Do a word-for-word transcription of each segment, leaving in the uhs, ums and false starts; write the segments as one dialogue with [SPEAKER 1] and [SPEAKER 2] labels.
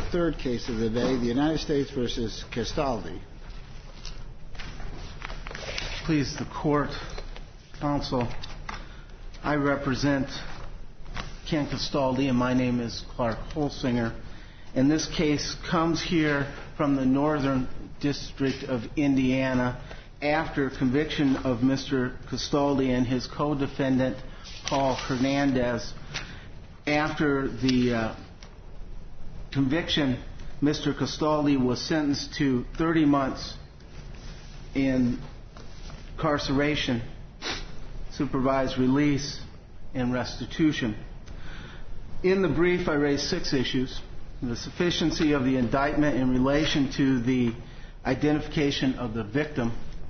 [SPEAKER 1] third case of the day, the United States versus Castaldi.
[SPEAKER 2] Please, the court, counsel, I represent Ken Castaldi, and my name is Clark Holsinger. And this case comes here from the Northern District of Indiana after conviction of Mister Castaldi and his co-defendant, Paul Hernandez. After the uh, conviction, Mister Castaldi was sentenced to thirty months in incarceration, supervised release, and restitution. In the brief, I raised six issues. The sufficiency of the indictment in relation to the identification of the victim,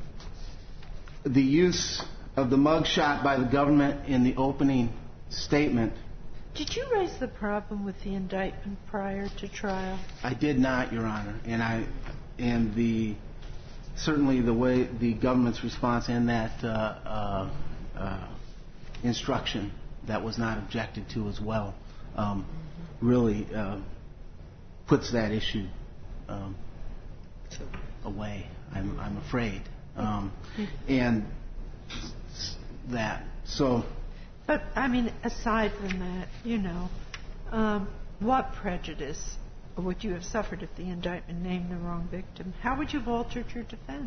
[SPEAKER 2] the use of the mugshot by the government in the opening statement.
[SPEAKER 3] Did you raise the problem with the indictment prior to trial?
[SPEAKER 2] I did not, Your Honor, and I and the certainly the way the government's response in that uh, uh, uh, instruction that was not objected to as well um, really uh, puts that issue um, away. I'm, I'm afraid, um, and that so.
[SPEAKER 3] But, I mean, aside from that, you know, um, what prejudice would you have suffered if the indictment named the wrong victim? How would you have altered your defense?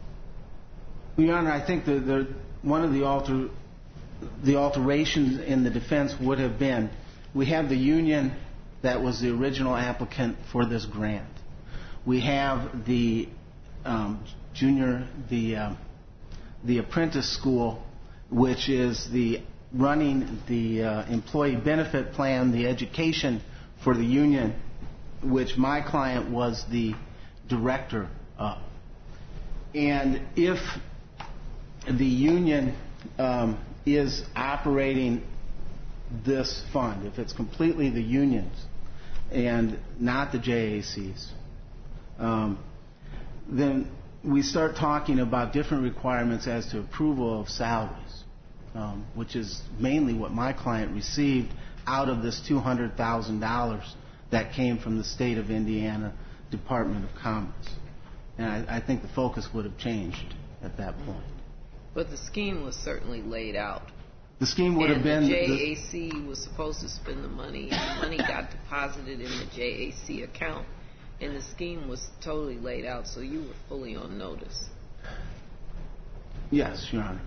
[SPEAKER 2] Your Honor, I think that the, one of the, alter, the alterations in the defense would have been, we have the union that was the original applicant for this grant. We have the um, junior, the, um, the apprentice school, which is the running the uh, employee benefit plan, the education for the union, which my client was the director of. And if the union um, is operating this fund, if it's completely the unions and not the J A Cs, um, then we start talking about different requirements as to approval of salaries. Um, which is mainly what my client received out of this two hundred thousand dollars that came from the state of Indiana Department of Commerce. And I, I think the focus would have changed at that point.
[SPEAKER 4] But the scheme was certainly laid out.
[SPEAKER 2] The scheme would
[SPEAKER 4] and
[SPEAKER 2] have been...
[SPEAKER 4] the J A C the, was supposed to spend the money, and the money got deposited in the J A C account, and the scheme was totally laid out, so you were fully on notice.
[SPEAKER 2] Yes, Your Honor.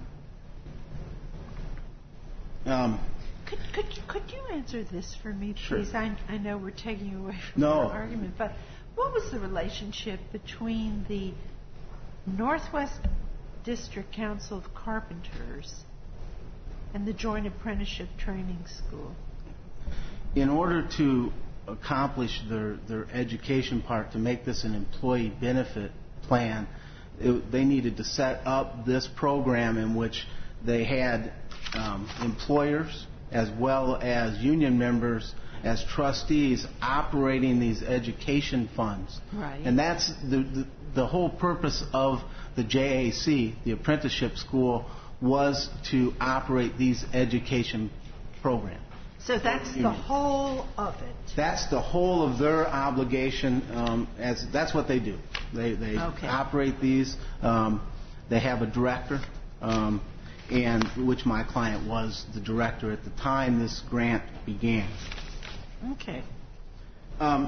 [SPEAKER 2] Um,
[SPEAKER 3] could, could, could you answer this for me, please?
[SPEAKER 2] Sure.
[SPEAKER 3] I, I know we're taking you away from
[SPEAKER 2] no.
[SPEAKER 3] our argument, but what was the relationship between the Northwest District Council of Carpenters and the Joint Apprenticeship Training School?
[SPEAKER 2] In order to accomplish their, their education part, to make this an employee benefit plan, it, they needed to set up this program in which they had Um, employers as well as union members as trustees operating these education funds.
[SPEAKER 3] Right.
[SPEAKER 2] And that's the, the, the whole purpose of the J A C, the apprenticeship school, was to operate these education programs.
[SPEAKER 3] So that's the whole of it.
[SPEAKER 2] That's the whole of their obligation. Um, as that's what they do. They, they
[SPEAKER 3] okay.
[SPEAKER 2] operate these. Um, they have a director. Um, and which my client was the director at the time this grant began.
[SPEAKER 3] Okay.
[SPEAKER 2] Um,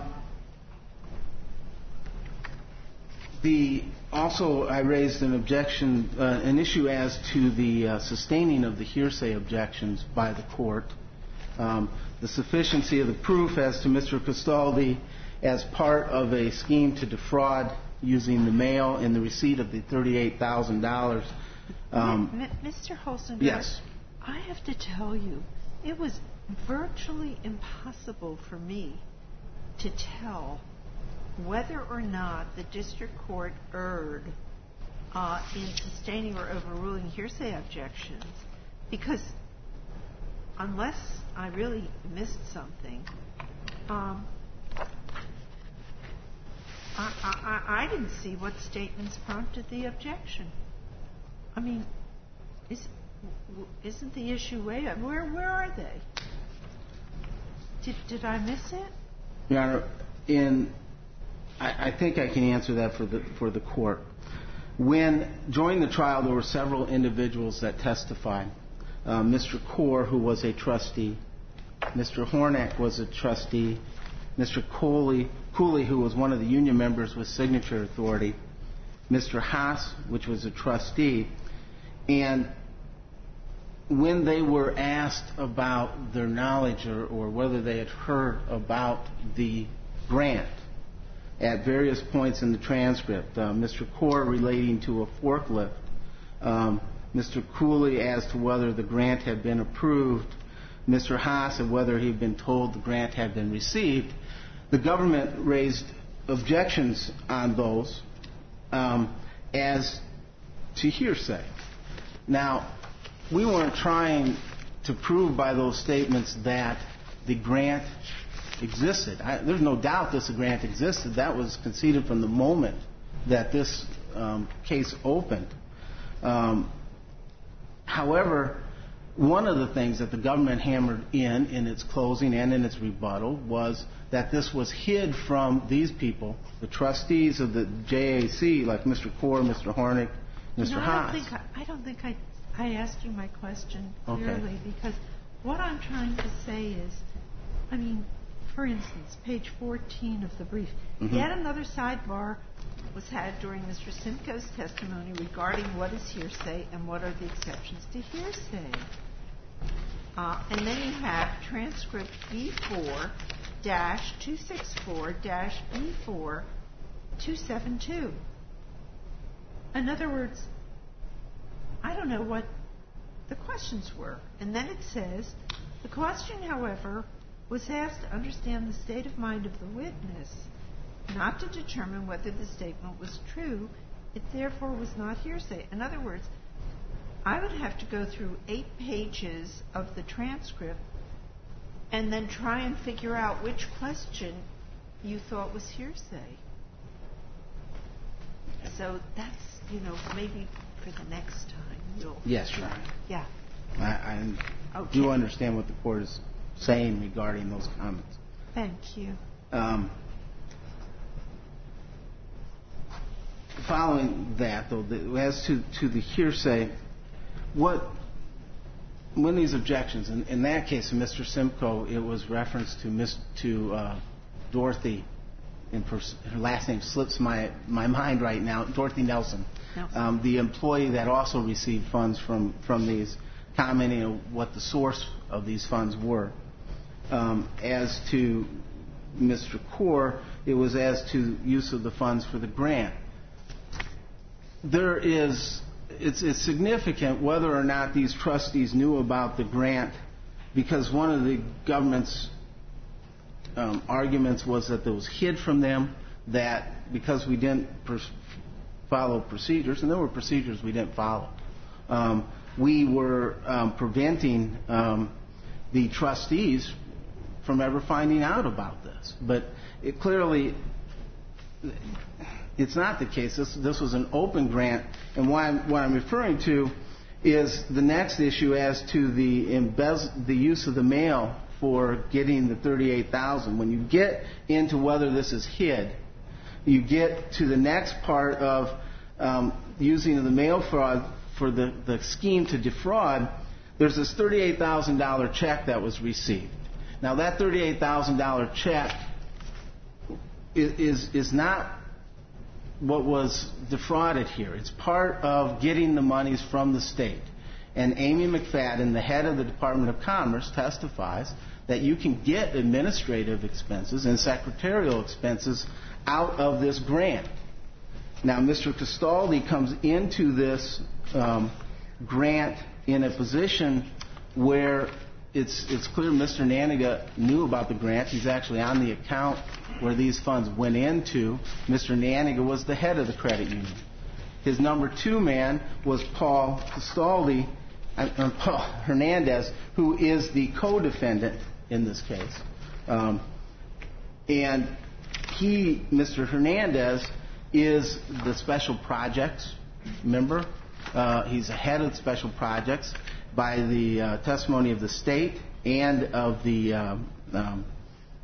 [SPEAKER 2] the also I raised an objection, uh, an issue as to the uh, sustaining of the hearsay objections by the court, um, the sufficiency of the proof as to Mister Castaldi as part of a scheme to defraud using the mail and the receipt of the thirty-eight thousand dollars.
[SPEAKER 3] Um, Mister Holsinger,
[SPEAKER 2] yes.
[SPEAKER 3] I have to tell you, it was virtually impossible for me to tell whether or not the district court erred uh, in sustaining or overruling hearsay objections, because unless I really missed something, um, I, I, I didn't see what statements prompted the objection. I mean, is, isn't the issue way up? Where, where are they? Did, did I miss it?
[SPEAKER 2] Your Honor, in, I, I think I can answer that for the for the court. When during the trial, there were several individuals that testified. Uh, Mister Kaur, who was a trustee, Mister Hornak was a trustee, Mister Cooley, Cooley, who was one of the union members with signature authority, Mister Haas, which was a trustee, and when they were asked about their knowledge or, or whether they had heard about the grant at various points in the transcript, uh, Mister Kaur relating to a forklift, um, Mister Cooley as to whether the grant had been approved, Mister Haas and whether he had been told the grant had been received, the government raised objections on those um, as to hearsay. Now, we weren't trying to prove by those statements that the grant existed. I, there's no doubt this grant existed. That was conceded from the moment that this um, case opened. Um, however, one of the things that the government hammered in in its closing and in its rebuttal was that this was hid from these people, the trustees of the J A C, like Mister Kaur, Mister Hornick, Mister
[SPEAKER 3] No,
[SPEAKER 2] Haas.
[SPEAKER 3] I don't think I, I don't think I I asked you my question clearly,
[SPEAKER 2] Okay.
[SPEAKER 3] because what I'm trying to say is, I mean, for instance, page fourteen of the brief,
[SPEAKER 2] Mm-hmm.
[SPEAKER 3] yet another sidebar was had during Mister Simcoe's testimony regarding what is hearsay and what are the exceptions to hearsay. Uh, and then you have transcript B four dash two sixty-four dash B four two seventy-two. In other words, I don't know what the questions were. And then it says, the question, however, was asked to understand the state of mind of the witness, not to determine whether the statement was true. It therefore was not hearsay. In other words, I would have to go through eight pages of the transcript and then try and figure out which question you thought was hearsay. So that's, you know, maybe for the next time you'll...
[SPEAKER 2] Yes, Your Honor.
[SPEAKER 3] Yeah.
[SPEAKER 2] I, I
[SPEAKER 3] Okay.
[SPEAKER 2] do understand what the court is saying regarding those comments.
[SPEAKER 3] Thank you.
[SPEAKER 2] Um, following that, though, the, as to, to the hearsay, what when these objections, in, in that case, in Mister Simcoe, it was reference to Miss to uh, Dorothy. In pers- her last name slips my my mind right now. Dorothy Nelson,
[SPEAKER 3] Nelson.
[SPEAKER 2] Um, the employee that also received funds from from these, commenting on what the source of these funds were. Um, as to Mister Kaur, it was as to use of the funds for the grant. There is, it's, it's significant whether or not these trustees knew about the grant, because one of the government's um, arguments was that it was hid from them, that because we didn't pr- follow procedures, and there were procedures we didn't follow, um, we were um, preventing um, the trustees from ever finding out about this. But it clearly, it's not the case. This, this was an open grant, and what I'm, what I'm referring to is the next issue as to the embez- the use of the mail for getting the thirty-eight thousand dollars. When you get into whether this is hid, you get to the next part of um, using the mail fraud for the, the scheme to defraud. There's this thirty-eight thousand dollars check that was received. Now, that thirty-eight thousand dollars check is, is, is not what was defrauded here. It's part of getting the monies from the state. And Amy McFadden, the head of the Department of Commerce, testifies that you can get administrative expenses and secretarial expenses out of this grant. Now, Mister Castaldi comes into this um, grant in a position where it's it's clear Mister Naniga knew about the grant. He's actually on the account where these funds went into. Mister Naniga was the head of the credit union. His number two man was Paul Castaldi, uh, Paul Hernandez, who is the co-defendant in this case. Um, and he, Mister Hernandez, is the special projects member. Uh, he's the head of special projects by the uh, testimony of the state and of the um, um,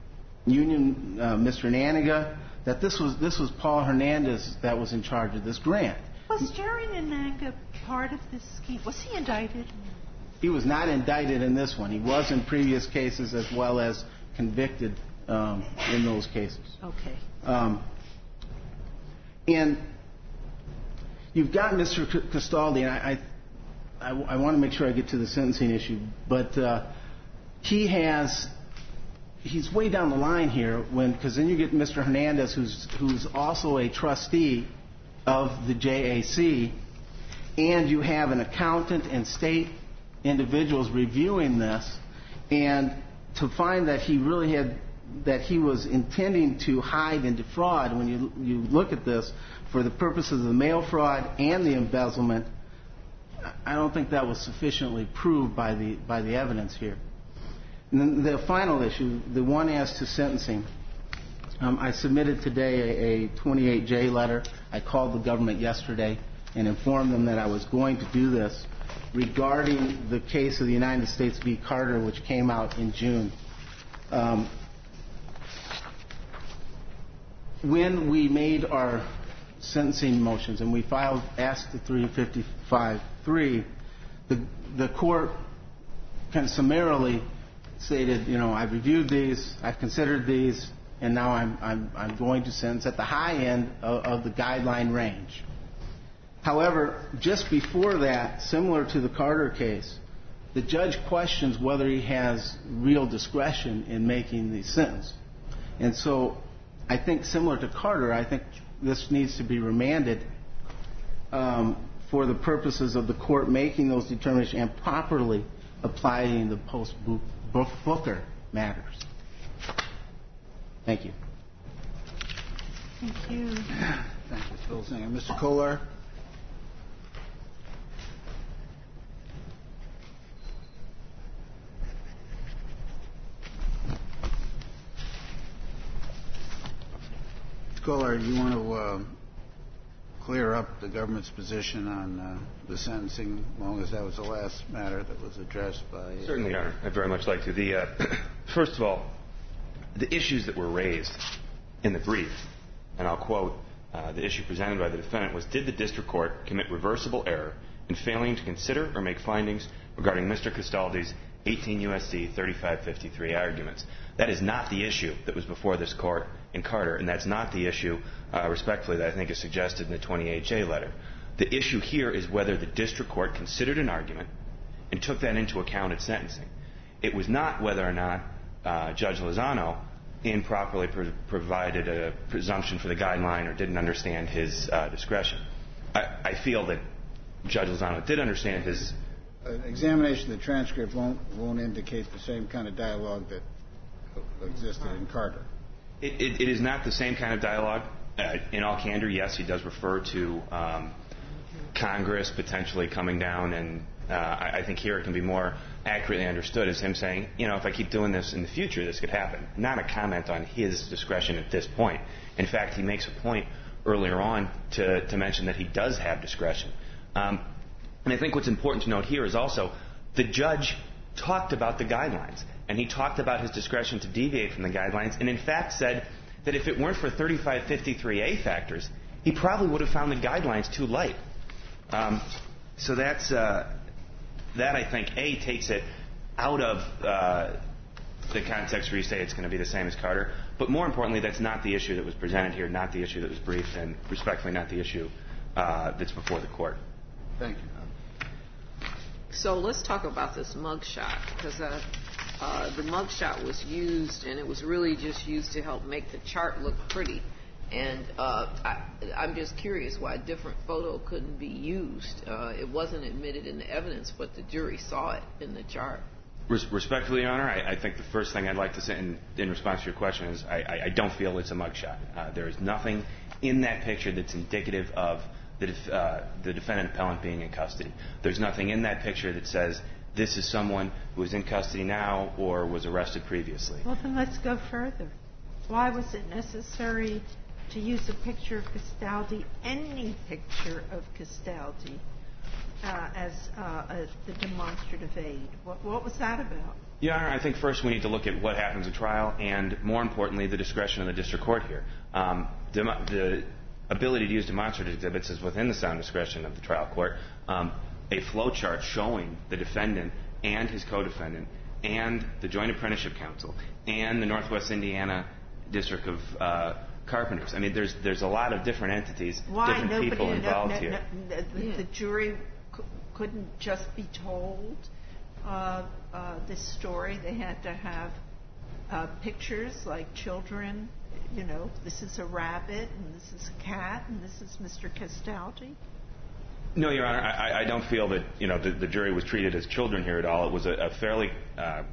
[SPEAKER 2] Union, uh, Mister Naniga, that this was this was Paul Hernandez that was in charge of this grant.
[SPEAKER 3] Was Jerry Naniga part of this scheme? Was he indicted?
[SPEAKER 2] He was not indicted in this one. He was in previous cases as well as convicted um, in those cases.
[SPEAKER 3] Okay.
[SPEAKER 2] Um, and you've got Mister Castaldi, and I, I, I, I want to make sure I get to the sentencing issue, but uh, he has, he's way down the line here when, because then you get Mister Hernandez, who's who's also a trustee of the J A C, and you have an accountant and state individuals reviewing this, and to find that he really had, that he was intending to hide and defraud, when you you look at this, for the purposes of the mail fraud and the embezzlement, I don't think that was sufficiently proved by the by the evidence here. And then the final issue, the one as to sentencing, um, I submitted today a, a twenty-eight J letter. I called the government yesterday and informed them that I was going to do this regarding the case of the United States v. Carter, which came out in June. Um, when we made our sentencing motions and we filed, asked the three fifty-five three, the, the court kind of summarily stated, you know, I've reviewed these, I've considered these, and now I'm, I'm, I'm going to sentence at the high end of, of the guideline range. However, just before that, similar to the Carter case, the judge questions whether he has real discretion in making the sentence. And so I think similar to Carter, I think this needs to be remanded um, for the purposes of the court making those determinations and properly applying the post-Booker matters. Thank you.
[SPEAKER 3] Thank you.
[SPEAKER 1] Thank you, Phil Singer. Mister Kolar? Mister Kolar, you want to uh, clear up the government's position on uh, the sentencing, as long as that was the last matter that was addressed by... Uh,
[SPEAKER 5] Certainly, Your Honor. I'd very much like to. The, uh, first of all, the issues that were raised in the brief, and I'll quote, uh, the issue presented by the defendant was, did the district court commit reversible error in failing to consider or make findings regarding Mister Castaldi's eighteen U S C thirty-five fifty-three arguments? That is not the issue that was before this court in Carter, and that's not the issue, uh, respectfully, that I think is suggested in the twenty-eight J letter. The issue here is whether the district court considered an argument and took that into account at sentencing. It was not whether or not uh, Judge Lozano improperly pro- provided a presumption for the guideline or didn't understand his uh, discretion. I, I feel that Judge Lozano did understand his...
[SPEAKER 1] An examination of the transcript won't, won't indicate the same kind of dialogue that existed in Carter.
[SPEAKER 5] It, it, it is not the same kind of dialogue. Uh, in all candor, yes, he does refer to um, Congress potentially coming down, and uh, I, I think here it can be more accurately understood as him saying, you know, if I keep doing this in the future, this could happen. Not a comment on his discretion at this point. In fact, he makes a point earlier on to, to mention that he does have discretion. Um, and I think what's important to note here is also the judge talked about the guidelines, and he talked about his discretion to deviate from the guidelines, and in fact said that if it weren't for thirty-five fifty-three A factors, he probably would have found the guidelines too light. Um, so that's uh, that, I think, A, takes it out of uh, the context where you say it's going to be the same as Carter, but more importantly, that's not the issue that was presented here, not the issue that was briefed, and respectfully, not the issue uh, that's before the court.
[SPEAKER 1] Thank you.
[SPEAKER 4] So let's talk about this mugshot, because uh, uh, the mugshot was used, and it was really just used to help make the chart look pretty. And uh, I, I'm just curious why a different photo couldn't be used. Uh, it wasn't admitted in the evidence, but the jury saw it in the chart.
[SPEAKER 5] Res- respectfully, Your Honor, I, I think the first thing I'd like to say in, in response to your question is I, I, I don't feel it's a mugshot. Uh, there is nothing in that picture that's indicative of the, def- uh, the defendant appellant being in custody. There's nothing in that picture that says this is someone who is in custody now or was arrested previously.
[SPEAKER 3] Well, then let's go further. Why was it necessary to use a picture of Castaldi, any picture of Castaldi, uh, as uh, a, the demonstrative aid? What, what was that about?
[SPEAKER 5] Your Honor, I think first we need to look at what happens at trial and, more importantly, the discretion of the district court here. Um, dem- the ability to use demonstrative exhibits is within the sound discretion of the trial court. Um, a flow chart showing the defendant and his co-defendant and the Joint Apprenticeship Council and the Northwest Indiana District of uh, Carpenters. I mean, there's there's a lot of different entities,
[SPEAKER 3] Why?
[SPEAKER 5] different
[SPEAKER 3] Nobody,
[SPEAKER 5] people
[SPEAKER 3] no,
[SPEAKER 5] involved
[SPEAKER 3] no,
[SPEAKER 5] here.
[SPEAKER 3] No, no, the,
[SPEAKER 4] Yeah.
[SPEAKER 3] the jury c- couldn't just be told uh, uh, this story. They had to have uh, pictures like children. You know, this is a rabbit, and this is a cat, and this is Mister Castaldi.
[SPEAKER 5] No, Your Honor, I, I don't feel that you know the, the jury was treated as children here at all. It was a, a fairly, uh,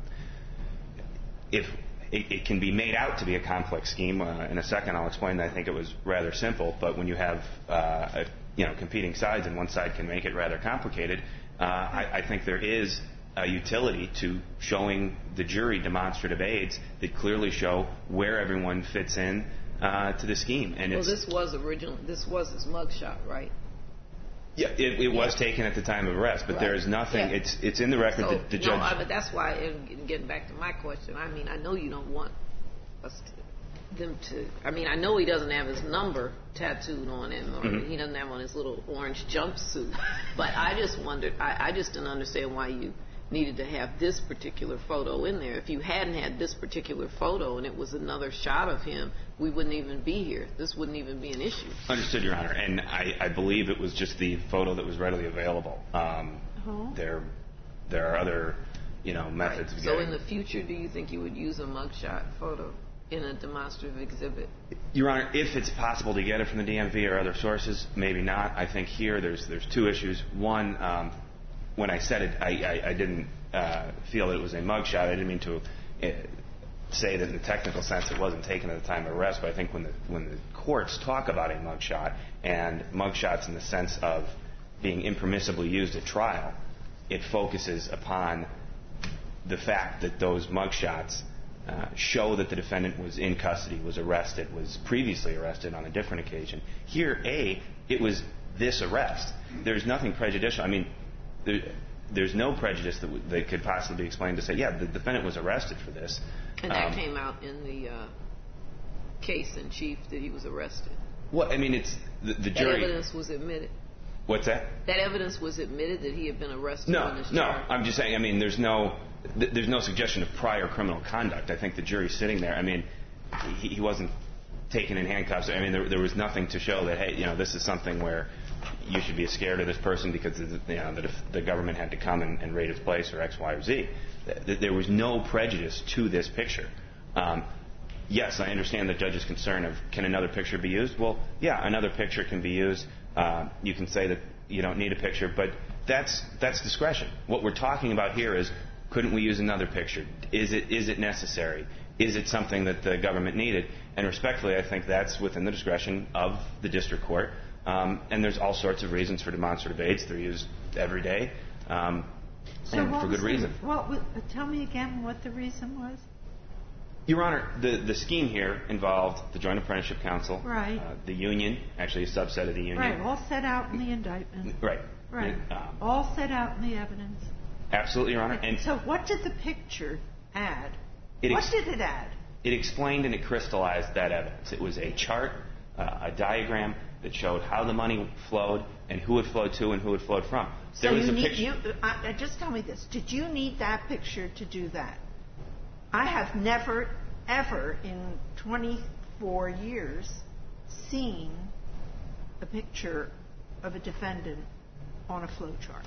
[SPEAKER 5] if it, it can be made out to be a complex scheme. Uh, in a second, I'll explain that I think it was rather simple. But when you have uh, a, you know competing sides and one side can make it rather complicated, uh, I, I think there is a utility to showing the jury demonstrative aids that clearly show where everyone fits in uh, to the scheme. And
[SPEAKER 4] Well,
[SPEAKER 5] it's,
[SPEAKER 4] this was original. This was his mugshot, right?
[SPEAKER 5] yeah, it, it was taken at the time of arrest, but
[SPEAKER 4] Right.
[SPEAKER 5] there is nothing.
[SPEAKER 4] Yeah.
[SPEAKER 5] It's it's in the record
[SPEAKER 4] So,
[SPEAKER 5] that the
[SPEAKER 4] no,
[SPEAKER 5] judge.
[SPEAKER 4] I, but that's why. And getting back to my question, I mean, I know you don't want us to, them to. I mean, I know he doesn't have his number tattooed on him, or
[SPEAKER 5] Mhm.
[SPEAKER 4] he doesn't have on his little orange jumpsuit. But I just wondered. I, I just didn't understand why you needed to have this particular photo in there. If you hadn't had this particular photo and it was another shot of him, we wouldn't even be here. This wouldn't even be an issue.
[SPEAKER 5] Understood, Your Honor, and I, I believe it was just the photo that was readily available. Um,
[SPEAKER 3] Oh.
[SPEAKER 5] There, there are other, you know, methods of
[SPEAKER 4] So
[SPEAKER 5] getting.
[SPEAKER 4] in the future, do you think you would use a mugshot photo in a demonstrative exhibit?
[SPEAKER 5] Your Honor, if it's possible to get it from the D M V or other sources, maybe not. I think here there's there's two issues. One, um, when I said it, I, I, I didn't uh, feel that it was a mugshot. I didn't mean to uh, say that in the technical sense it wasn't taken at the time of arrest, but I think when the when the courts talk about a mugshot and mugshots in the sense of being impermissibly used at trial, it focuses upon the fact that those mugshots uh, show that the defendant was in custody, was arrested, was previously arrested on a different occasion. Here, A, it was this arrest. There's nothing prejudicial. I mean, there, there's no prejudice that, w- that could possibly be explained to say, yeah, the defendant was arrested for this.
[SPEAKER 4] And that
[SPEAKER 5] Um,
[SPEAKER 4] came out in the uh, case in chief that he was arrested.
[SPEAKER 5] Well, I mean, it's the, the
[SPEAKER 4] That
[SPEAKER 5] jury.
[SPEAKER 4] evidence was admitted.
[SPEAKER 5] What's that?
[SPEAKER 4] That evidence was admitted that he had been arrested on
[SPEAKER 5] No,
[SPEAKER 4] this
[SPEAKER 5] no.
[SPEAKER 4] charge.
[SPEAKER 5] I'm just saying. I mean, there's no, th- there's no suggestion of prior criminal conduct. I think the jury's sitting there. I mean, he, he wasn't taken in handcuffs. I mean, there, there was nothing to show that, hey, you know, this is something where you should be scared of this person because you know the, the government had to come and, and raid his place or X, Y, or Z. Th- There was no prejudice to this picture. Um, yes, I understand the judge's concern of can another picture be used? Well, yeah, another picture can be used. Uh, you can say that you don't need a picture, but that's that's discretion. What we're talking about here is couldn't we use another picture? Is it is it necessary? Is it something that the government needed? And respectfully, I think that's within the discretion of the district court. Um, and there's all sorts of reasons for demonstrative aids. They're used every day, um,
[SPEAKER 3] So
[SPEAKER 5] and
[SPEAKER 3] what
[SPEAKER 5] for
[SPEAKER 3] was
[SPEAKER 5] good
[SPEAKER 3] the-
[SPEAKER 5] reason.
[SPEAKER 3] What was, uh, tell me again what the reason was.
[SPEAKER 5] Your Honor, the, the scheme here involved the Joint Apprenticeship Council,
[SPEAKER 3] Right.
[SPEAKER 5] uh, the union, actually a subset of the union.
[SPEAKER 3] Right, all set out in the indictment.
[SPEAKER 5] Right.
[SPEAKER 3] Right,
[SPEAKER 5] And, um,
[SPEAKER 3] all set out in the evidence.
[SPEAKER 5] absolutely, Your Honor. And
[SPEAKER 3] So what did the picture add?
[SPEAKER 5] It
[SPEAKER 3] What
[SPEAKER 5] ex-
[SPEAKER 3] did it add?
[SPEAKER 5] it explained and it crystallized that evidence. It was a chart, uh, a diagram that showed how the money flowed and who it flowed to and who it flowed from. There
[SPEAKER 3] so
[SPEAKER 5] was
[SPEAKER 3] you
[SPEAKER 5] a
[SPEAKER 3] need,
[SPEAKER 5] picture.
[SPEAKER 3] you, uh, uh, just tell me this. Did you need that picture to do that? I have never, ever in twenty-four years seen a picture of a defendant on a flow chart.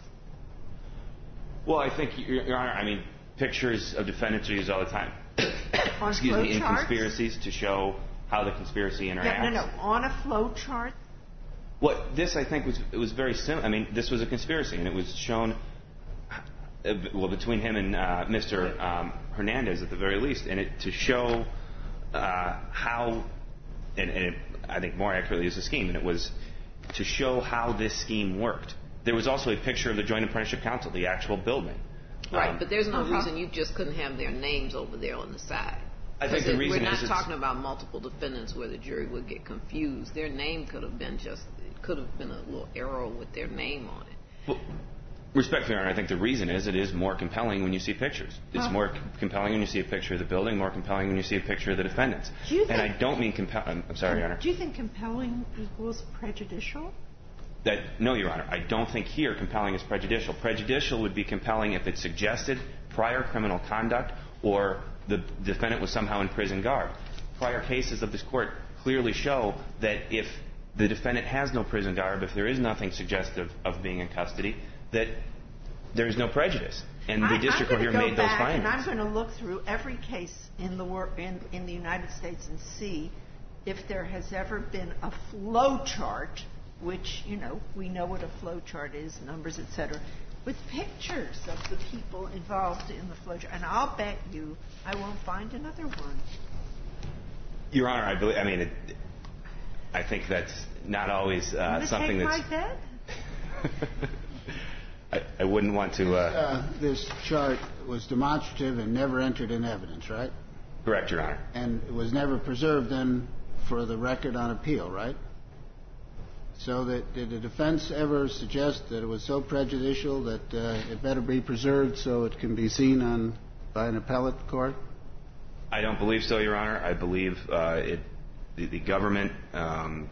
[SPEAKER 5] Well, I think, Your, Your Honor, I mean, pictures of defendants are used all the time.
[SPEAKER 3] On
[SPEAKER 5] Excuse
[SPEAKER 3] flow
[SPEAKER 5] me, in
[SPEAKER 3] charts?
[SPEAKER 5] conspiracies to show how the conspiracy interacts.
[SPEAKER 3] Yeah, no, no, on a flow chart.
[SPEAKER 5] What this, I think, was it was very similar. I mean, this was a conspiracy, and it was shown, uh, well, between him and uh, Mister Um, Hernandez at the very least, and it to show uh, how, and, and it, I think more accurately is a scheme, and it was to show how this scheme worked. There was also a picture of the Joint Apprenticeship Council, the actual building.
[SPEAKER 4] Right,
[SPEAKER 5] Um,
[SPEAKER 4] but there's no
[SPEAKER 3] Uh-huh.
[SPEAKER 4] reason you just couldn't have their names over there on the side.
[SPEAKER 5] I think
[SPEAKER 4] 'Cause
[SPEAKER 5] the
[SPEAKER 4] it-
[SPEAKER 5] reason
[SPEAKER 4] we're not
[SPEAKER 5] is it's-
[SPEAKER 4] talking about multiple defendants where the jury would get confused. Their name could have been just, it could have been a little arrow with their name on it.
[SPEAKER 5] Well, Respectfully, Your Honor, I think the reason is it is more compelling when you see pictures. It's
[SPEAKER 3] Huh.
[SPEAKER 5] more c- compelling when you see a picture of the building, more compelling when you see a picture of the defendants.
[SPEAKER 3] Do you
[SPEAKER 5] And I
[SPEAKER 3] think-
[SPEAKER 5] don't mean compelling. I'm sorry, Your Honor.
[SPEAKER 3] Do you think compelling equals prejudicial?
[SPEAKER 5] That, no, Your Honor. I don't think here compelling is prejudicial. Prejudicial would be compelling if it suggested prior criminal conduct or the defendant was somehow in prison guard. Prior cases of this court clearly show that if the defendant has no prison guard, if there is nothing suggestive of being in custody, that there is no prejudice. And the
[SPEAKER 3] I,
[SPEAKER 5] district
[SPEAKER 3] I'm
[SPEAKER 5] court here
[SPEAKER 3] gonna go
[SPEAKER 5] made those
[SPEAKER 3] back
[SPEAKER 5] findings.
[SPEAKER 3] And I'm going to look through every case in the wor- in, in the United States and see if there has ever been a flow chart, which, you know, we know what a flow chart is, numbers, et cetera, with pictures of the people involved in the flow chart. And I'll bet you I won't find another one.
[SPEAKER 5] Your Honor, I believe. I mean, it, I think that's not always uh,
[SPEAKER 3] Wanna
[SPEAKER 5] something
[SPEAKER 3] take
[SPEAKER 5] that's.
[SPEAKER 3] my bet?
[SPEAKER 5] I, I wouldn't want to. Uh,
[SPEAKER 1] Uh, this chart was demonstrative and never entered in evidence, right?
[SPEAKER 5] correct, Your Honor.
[SPEAKER 1] And it was never preserved then for the record on appeal, right? So that, did the defense ever suggest that it was so prejudicial that uh, it better be preserved so it can be seen on by an appellate court?
[SPEAKER 5] I don't believe so, Your Honor. I believe uh, it. The, the government, um,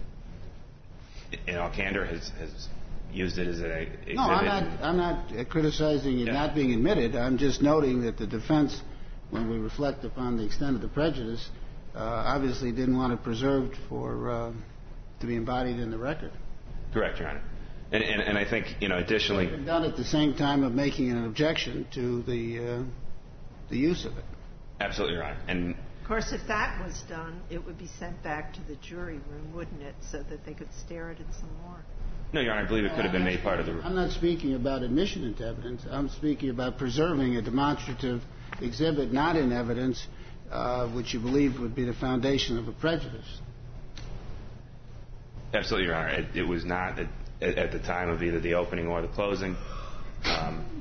[SPEAKER 5] in all candor, has, has used it as an exhibit.
[SPEAKER 1] No, I'm not. I'm not criticizing it
[SPEAKER 5] Yeah.
[SPEAKER 1] not being admitted. I'm just noting that the defense, when we reflect upon the extent of the prejudice, uh, obviously didn't want it preserved for uh, to be embodied in the record.
[SPEAKER 5] Correct, Your Honor. And, and, and I think, you know, additionally,
[SPEAKER 1] It's been done at the same time of making an objection to the uh, the use of it.
[SPEAKER 5] absolutely, Your Honor. And
[SPEAKER 3] Of course, if that was done, it would be sent back to the jury room, wouldn't it, so that they could stare at it some more.
[SPEAKER 5] no, Your Honor, I believe it could have been made part of the.
[SPEAKER 1] I'm not speaking about admission into evidence. I'm speaking about preserving a demonstrative exhibit not in evidence, uh, which you believe would be the foundation of a prejudice.
[SPEAKER 5] Absolutely, Your Honor. It, it was not at, at the time of either the opening or the closing. Um,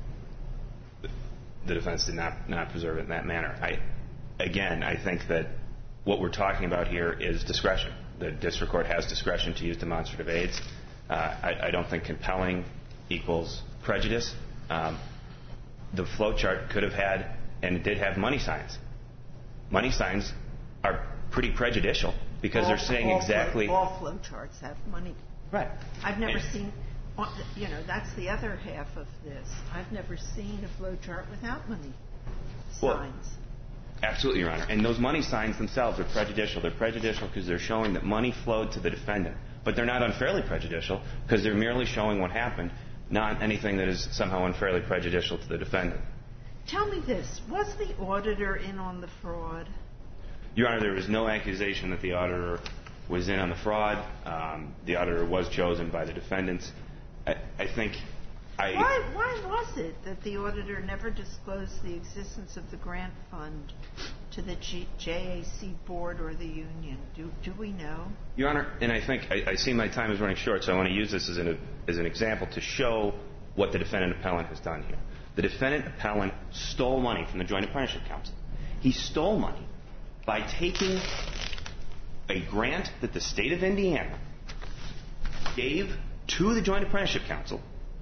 [SPEAKER 5] the defense did not, not preserve it in that manner. I, again, I think that what we're talking about here is discretion. The district court has discretion to use demonstrative aids. Uh, I, I don't think compelling equals prejudice. Um, the flow chart could have had, and it did have, money signs. Money signs are pretty prejudicial because
[SPEAKER 3] all,
[SPEAKER 5] they're saying
[SPEAKER 3] all
[SPEAKER 5] exactly.
[SPEAKER 3] Flow, all flow charts have money.
[SPEAKER 5] Right.
[SPEAKER 3] I've never
[SPEAKER 5] And-
[SPEAKER 3] seen, you know, that's the other half of this. I've never seen a flow chart without money
[SPEAKER 5] Well,
[SPEAKER 3] signs.
[SPEAKER 5] Absolutely, Your Honor. And those money signs themselves are prejudicial. They're prejudicial because they're showing that money flowed to the defendant. But they're not unfairly prejudicial because they're merely showing what happened, not anything that is somehow unfairly prejudicial to the defendant.
[SPEAKER 3] Tell me this, was the auditor in on the fraud?
[SPEAKER 5] Your Honor, there was no accusation that the auditor was in on the fraud. Um, the auditor was chosen by the defendants. I, I think I...
[SPEAKER 3] Why, why was it that the auditor never disclosed the existence of the grant fund to the G- J A C board or the union? Do, do we know?
[SPEAKER 5] Your Honor, and I think I, I see my time is running short, so I want to use this as an, as an example to show what the defendant appellant has done here. The defendant appellant stole money from the Joint Apprenticeship Council. He stole money by taking a grant that the state of Indiana gave to the Joint Apprenticeship Council,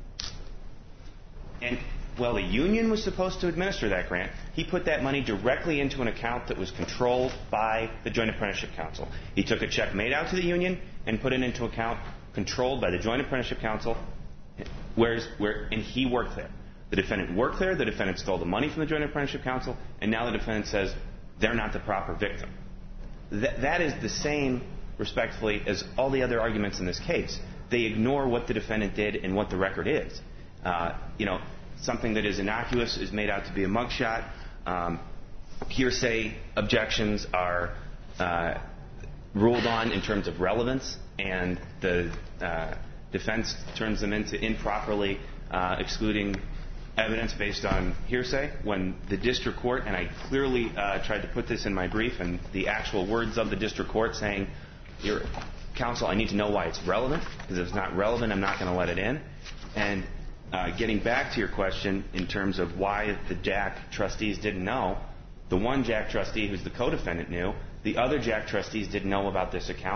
[SPEAKER 5] and while the union was supposed to administer that grant, he put that money directly into an account that was controlled by the Joint Apprenticeship Council. He took a check made out to the union and put it into an account controlled by the Joint Apprenticeship Council, whereas, where, and he worked there. The defendant worked there, the defendant stole the money from the Joint Apprenticeship Council, and now the defendant says they're not the proper victim. That, that is the same, respectfully, as all the other arguments in this case. They ignore what the defendant did and what the record is. Uh, you know, something that is innocuous is made out to be a mugshot. Um, hearsay objections are uh, ruled on in terms of relevance, and the uh, defense turns them into improperly uh, excluding evidence based on hearsay, when the district court, and I clearly uh, tried to put this in my brief, and the actual words of the district court saying, Your counsel, I need to know why it's relevant, because if it's not relevant, I'm not going to let it in. And uh, getting back to your question in terms of why the Jack trustees didn't know, the one Jack trustee who's the co-defendant knew, the other Jack trustees didn't know about this account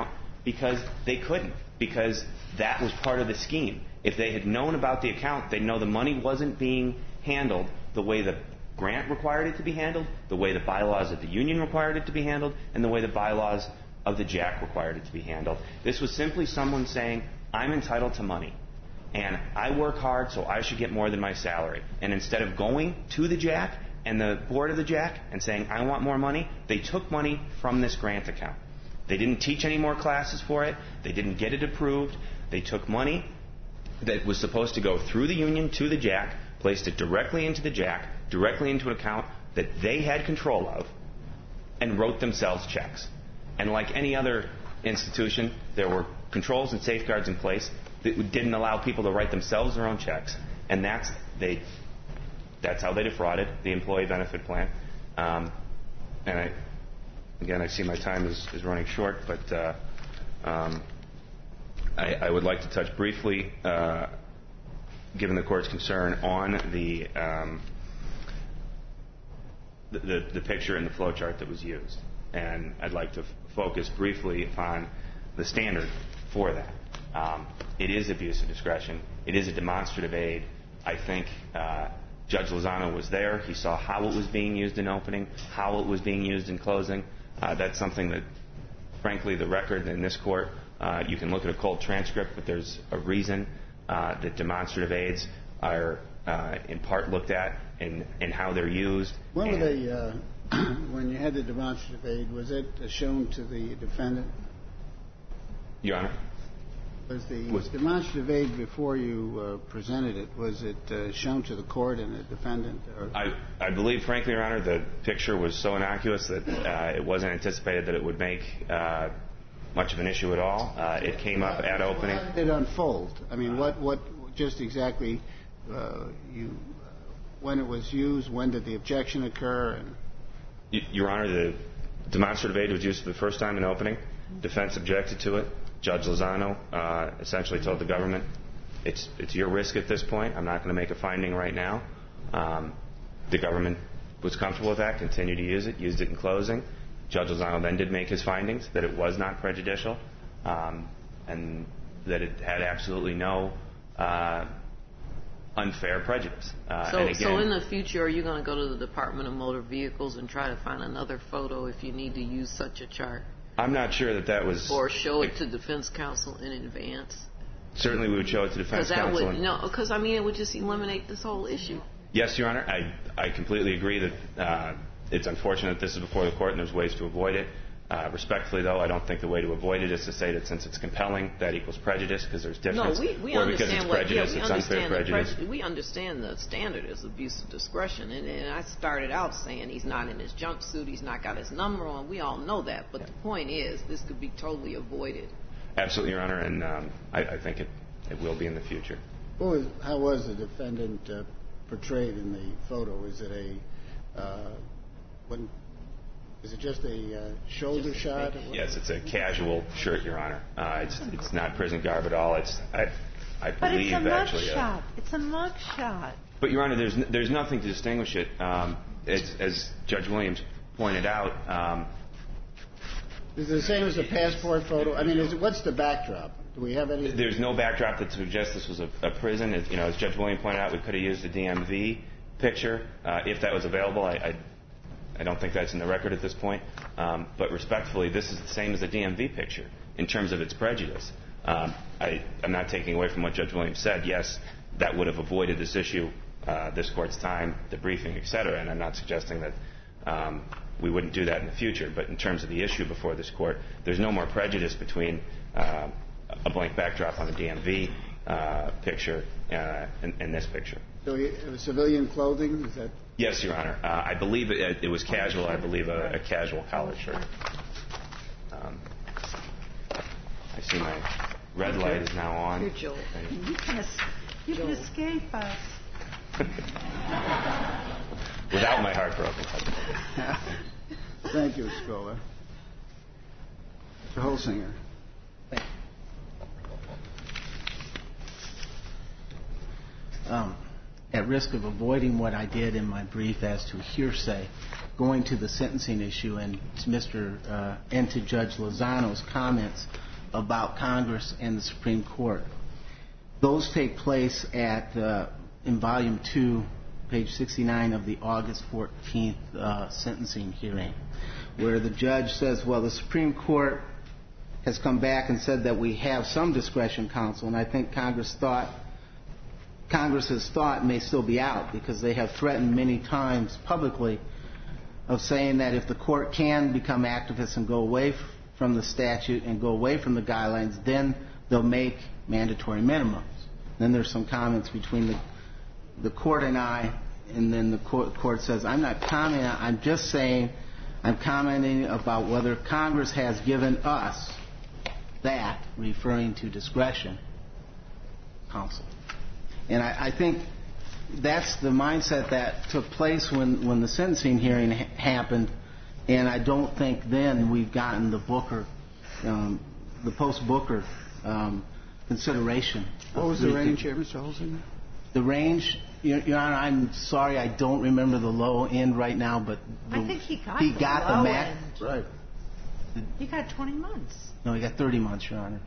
[SPEAKER 5] because they couldn't, because that was part of the scheme. If they had known about the account, they'd know the money wasn't being handled the way the grant required it to be handled, the way the bylaws of the union required it to be handled, and the way the bylaws of the J A C required it to be handled. This was simply someone saying, I'm entitled to money, and I work hard, so I should get more than my salary. And instead of going to the J A C and the board of the J A C and saying, I want more money, they took money from this grant account. They didn't teach any more classes for it. They didn't get it approved. They took money that was supposed to go through the union to the J A C, placed it directly into the J A C, directly into an account that they had control of, and wrote themselves checks. And like any other institution, there were controls and safeguards in place that didn't allow people to write themselves their own checks. And that's they. That's how they defrauded the employee benefit plan. Um, and I, again, I see my time is, is running short, but uh, um, I, I would like to touch briefly, uh, given the court's concern, on the, um, the, the the picture and the flow chart that was used. And I'd like to f- focus briefly upon the standard for that. Um, it is abuse of discretion. It is a demonstrative aid. I think uh, Judge Lozano was there. He saw how it was being used in opening, how it was being used in closing. Uh, that's something that, frankly, the record in this court, uh, you can look at a cold transcript, but there's a reason uh, that demonstrative aids are uh, in part looked at and, and how they're used.
[SPEAKER 1] When were they, uh, when you had the demonstrative aid, was it shown to the defendant?
[SPEAKER 5] Your Honor?
[SPEAKER 1] Was the was demonstrative aid before you uh, presented it, was it uh, shown to the court and the defendant? Or?
[SPEAKER 5] I, I believe, frankly, Your Honor, the picture was so innocuous that uh, it wasn't anticipated that it would make uh, much of an issue at all. Uh, it came up at opening.
[SPEAKER 1] How did it unfold? I mean, what, what just exactly uh, you, when it was used, when did the objection occur? And
[SPEAKER 5] Your Honor, the demonstrative aid was used for the first time in opening. Defense objected to it. Judge Lozano uh, essentially told the government, it's it's your risk at this point. I'm not going to make a finding right now. Um, the government was comfortable with that, continued to use it, used it in closing. Judge Lozano then did make his findings that it was not prejudicial um, and that it had absolutely no uh, unfair prejudice. Uh,
[SPEAKER 4] so,
[SPEAKER 5] and again,
[SPEAKER 4] so in the future, are you going to go to the Department of Motor Vehicles and try to find another photo if you need to use such a chart?
[SPEAKER 5] I'm not sure that that was...
[SPEAKER 4] Or show it to defense counsel in advance?
[SPEAKER 5] Certainly we would show it to defense
[SPEAKER 4] that
[SPEAKER 5] counsel.
[SPEAKER 4] Would, no, because, I mean, it would just eliminate this whole issue.
[SPEAKER 5] Yes, Your Honor. I, I completely agree that uh, it's unfortunate that this is before the court and there's ways to avoid it. Uh, respectfully, though, I don't think the way to avoid it is to say that since it's compelling, that equals prejudice, because there's difference.
[SPEAKER 4] No, we, we
[SPEAKER 5] or
[SPEAKER 4] understand
[SPEAKER 5] because it's
[SPEAKER 4] what,
[SPEAKER 5] prejudice,
[SPEAKER 4] yeah, we
[SPEAKER 5] it's
[SPEAKER 4] understand
[SPEAKER 5] unfair prejudice.
[SPEAKER 4] Preju- we understand the standard is abuse of discretion, and, and I started out saying he's not in his jumpsuit, he's not got his number on. We all know that, but yeah. The point is, this could be totally avoided.
[SPEAKER 5] Absolutely, Your Honor, and um, I, I think it, it will be in the future.
[SPEAKER 1] What was, how was the defendant uh, portrayed in the photo? Is it a uh, when? Is it just a uh, shoulder just shot? Or
[SPEAKER 5] yes, it's a casual shirt, Your Honor. Uh, it's it's not prison garb at all. It's I I
[SPEAKER 3] but
[SPEAKER 5] believe
[SPEAKER 3] it's a
[SPEAKER 5] actually.
[SPEAKER 3] Mug shot. It's a mug shot.
[SPEAKER 5] But Your Honor, there's n- there's nothing to distinguish it. Um, it's, as Judge Williams pointed out. Um,
[SPEAKER 1] is it the same as a passport photo? I mean, is it, what's the backdrop? Do we have any?
[SPEAKER 5] There's no backdrop that suggests this was a, a prison. As, you know, as Judge Williams pointed out, we could have used the D M V picture uh, if that was available. I. I I don't think that's in the record at this point. Um, but respectfully, this is the same as the D M V picture in terms of its prejudice. Um, I, I'm not taking away from what Judge Williams said. Yes, that would have avoided this issue, uh, this court's time, the briefing, et cetera. And I'm not suggesting that um, we wouldn't do that in the future. But in terms of the issue before this court, there's no more prejudice between uh, a blank backdrop on the D M V uh, picture uh, and, and this picture.
[SPEAKER 1] So it was civilian clothing? Is that?
[SPEAKER 5] Yes, Your Honor. Uh, I believe it, it was casual. I believe a, a casual collared shirt. Um, I see my red light is now on.
[SPEAKER 3] You're Joel. You can, es- you can escape us.
[SPEAKER 5] Without my heart broken.
[SPEAKER 1] Thank you, Scholar. Mister Holsinger.
[SPEAKER 2] Um, at risk of avoiding what I did in my brief as to hearsay, going to the sentencing issue and to Mister Uh, and to Judge Lozano's comments about Congress and the Supreme Court. Those take place at uh, in Volume two, page sixty-nine of the August fourteenth uh, sentencing hearing, where the judge says, well, the Supreme Court has come back and said that we have some discretion, counsel, and I think Congress thought, Congress's thought may still be out, because they have threatened many times publicly of saying that if the court can become activists and go away from the statute and go away from the guidelines, then they'll make mandatory minimums. Then there's some comments between the, the court and I, and then the court, court says, I'm not commenting, I'm just saying, I'm commenting about whether Congress has given us that, referring to discretion, counsel. And I, I think that's the mindset that took place when, when the sentencing hearing ha- happened, and I don't think then we've gotten the Booker, um, the post-Booker um, consideration.
[SPEAKER 1] What was the range here, Mister Holsinger?
[SPEAKER 2] The range, Your, Your Honor, I'm sorry, I don't remember the low end right now, but the,
[SPEAKER 3] I think he got
[SPEAKER 2] he
[SPEAKER 3] the
[SPEAKER 2] got
[SPEAKER 3] low
[SPEAKER 2] the max.
[SPEAKER 3] end.
[SPEAKER 1] Right.
[SPEAKER 3] He got twenty months.
[SPEAKER 2] No, he got thirty months, Your Honor.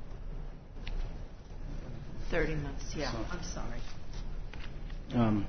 [SPEAKER 3] thirty months, yeah.
[SPEAKER 2] So-
[SPEAKER 3] I'm sorry.
[SPEAKER 2] Um,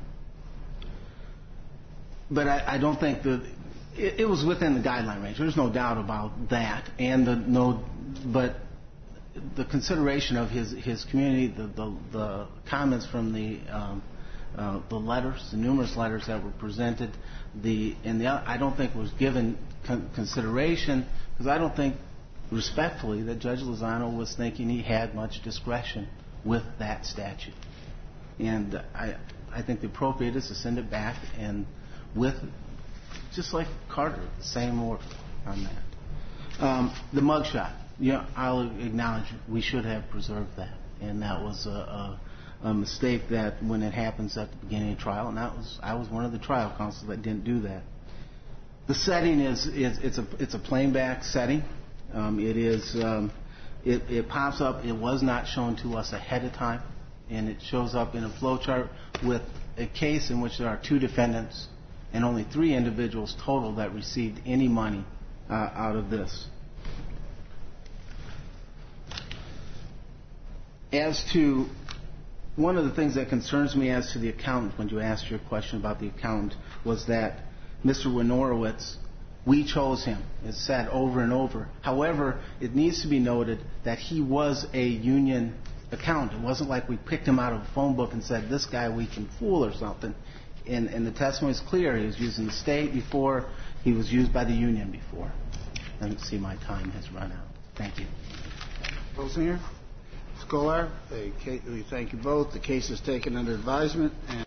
[SPEAKER 2] but I, I don't think that it, it was within the guideline range. There's no doubt about that. And the no, but the consideration of his his community, the the, the comments from the um, uh, the letters, the numerous letters that were presented, the and the I don't think was given con- consideration, because I don't think, respectfully, that Judge Lozano was thinking he had much discretion with that statute. And I I think the appropriate is to send it back, and with, just like Carter, the same order on that. Um, the mugshot, yeah, I'll acknowledge we should have preserved that, and that was a, a, a mistake that when it happens at the beginning of trial, and that was I was one of the trial counsel that didn't do that. The setting is, is it's a it's a plain back setting. Um, it is um, it, it pops up. It was not shown to us ahead of time, and it shows up in a flowchart with a case in which there are two defendants and only three individuals total that received any money uh, out of this. As to one of the things that concerns me as to the accountant, when you asked your question about the accountant, was that Mister Winorowitz, we chose him. It's said over and over. However, it needs to be noted that he was a union accountant. It wasn't like we picked him out of a phone book and said, this guy we can fool or something. And, and the testimony is clear. He was used in the state before. He was used by the union before. I see my time has run out. Thank you.
[SPEAKER 1] Holsinger? Scholar? We thank you both. The case is taken under advisement. And